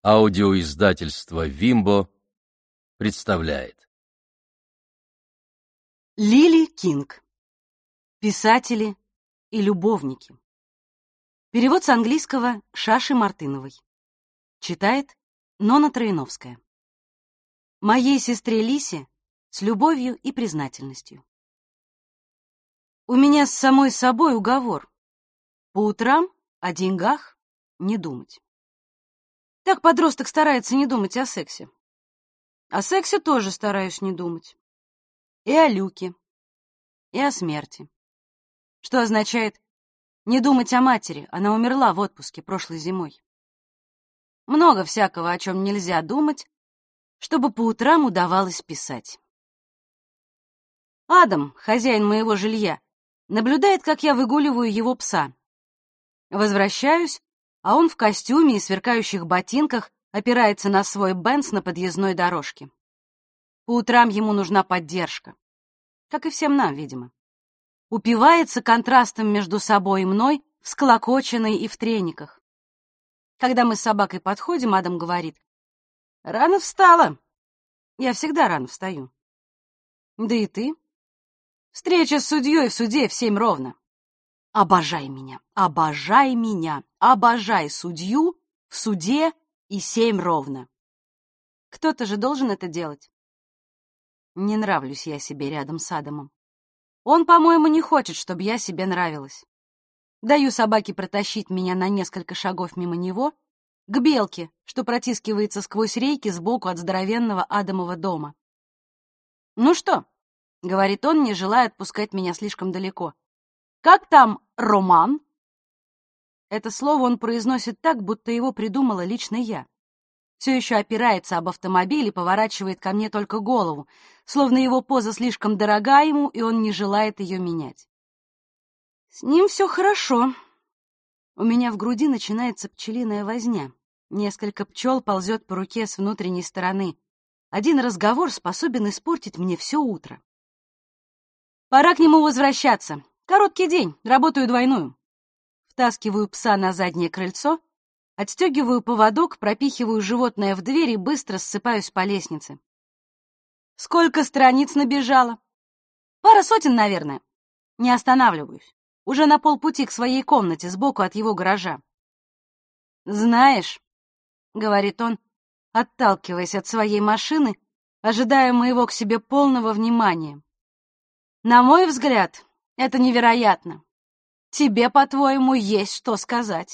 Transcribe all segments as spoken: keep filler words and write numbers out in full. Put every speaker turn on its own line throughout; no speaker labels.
Аудиоиздательство «Вимбо» представляет.
Лили Кинг. Писатели и любовники. Перевод с английского Шаши Мартыновой. Читает Нона Троиновская. Моей сестре Лисе с любовью и признательностью. У меня с самой собой уговор. По утрам о деньгах не думать. Так подросток старается не думать о сексе. О сексе тоже стараюсь не думать. И о Люке, и о смерти. Что означает не думать о матери, она умерла в отпуске прошлой зимой. Много всякого, о чем нельзя думать, чтобы по утрам удавалось писать. Адам, хозяин моего жилья, наблюдает, как я выгуливаю его пса. Возвращаюсь, а он в костюме и сверкающих ботинках опирается на свой Бенц на подъездной дорожке. По утрам ему нужна поддержка, как и всем нам, видимо. Упивается контрастом между собой и мной, всклокоченной и в трениках. Когда мы с собакой подходим, Адам говорит: «Рано встала». Я всегда рано встаю. Да и ты. Встреча с судьей в суде в семь ровно. Обожай меня, обожай меня, обожай судью в суде и семь ровно. Кто-то же должен это делать. Не нравлюсь я себе рядом с Адамом. Он, по-моему, не хочет, чтобы я себе нравилась. Даю собаке протащить меня на несколько шагов мимо него к белке, что протискивается сквозь рейки сбоку от здоровенного Адамова дома. «Ну что?» — говорит он, не желая отпускать меня слишком далеко. «Как там роман?» Это слово он произносит так, будто его придумала лично я. Все еще опирается об автомобиль и поворачивает ко мне только голову, словно его поза слишком дорога ему, и он не желает ее менять. С ним все хорошо. У меня в груди начинается пчелиная возня. Несколько пчел ползет по руке с внутренней стороны. Один разговор способен испортить мне все утро. Пора к нему возвращаться. Короткий день, работаю двойную. Втаскиваю пса на заднее крыльцо, отстегиваю поводок, пропихиваю животное в дверь и быстро ссыпаюсь по лестнице. Сколько страниц набежало? Пара сотен, наверное. Не останавливаюсь. Уже на полпути к своей комнате, сбоку от его гаража. «Знаешь», — говорит он, отталкиваясь от своей машины, ожидая моего к себе полного внимания. «На мой взгляд, это невероятно. Тебе, по-твоему, есть что сказать».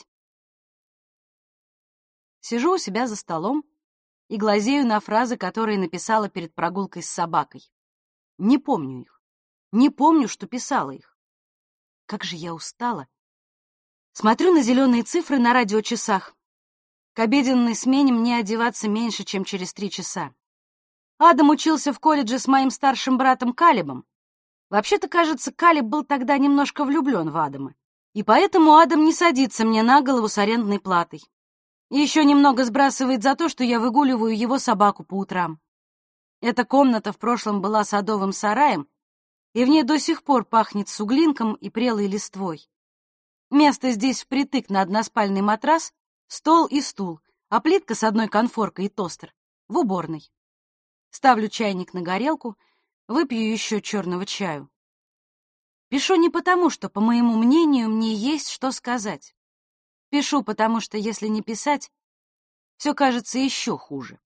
Сижу у себя за столом и глазею на фразы, которые написала перед прогулкой с собакой. Не помню их. Не помню, что писала их. Как же я устала. Смотрю на зеленые цифры на радиочасах. К обеденной смене мне одеваться меньше, чем через три часа. Адам учился в колледже с моим старшим братом Калебом. Вообще-то, кажется, Калеб был тогда немножко влюблен в Адама, и поэтому Адам не садится мне на голову с арендной платой. И еще немного сбрасывает за то, что я выгуливаю его собаку по утрам. Эта комната в прошлом была садовым сараем, и в ней до сих пор пахнет суглинком и прелой листвой. Место здесь впритык на односпальный матрас, стол и стул, а плитка с одной конфоркой и тостер в уборной. Ставлю чайник на горелку, выпью еще черного чаю. Пишу не потому, что, по моему мнению, мне есть что сказать. Пишу, потому что, если не писать, все кажется еще хуже.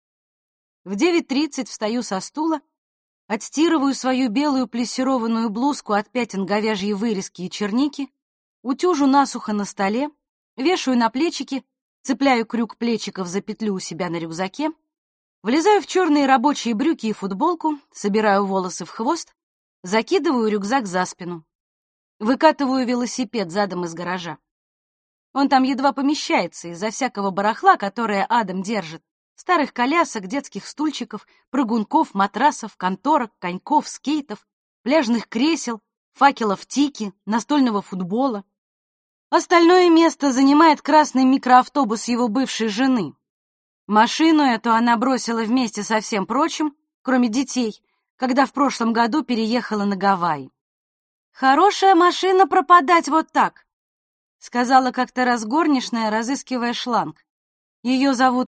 В девять тридцать встаю со стула, отстирываю свою белую плессированную блузку от пятен говяжьей вырезки и черники, утюжу насухо на столе, вешаю на плечики, цепляю крюк плечиков за петлю у себя на рюкзаке, влезаю в черные рабочие брюки и футболку, собираю волосы в хвост, закидываю рюкзак за спину, выкатываю велосипед задом из гаража. Он там едва помещается из-за всякого барахла, которое Адам держит. Старых колясок, детских стульчиков, прыгунков, матрасов, конторок, коньков, скейтов, пляжных кресел, факелов тики, настольного футбола. Остальное место занимает красный микроавтобус его бывшей жены. Машину эту она бросила вместе со всем прочим, кроме детей, когда в прошлом году переехала на Гавайи. «Хорошая машина пропадать вот так», — сказала как-то раз горничная, разыскивая шланг. Ее зовут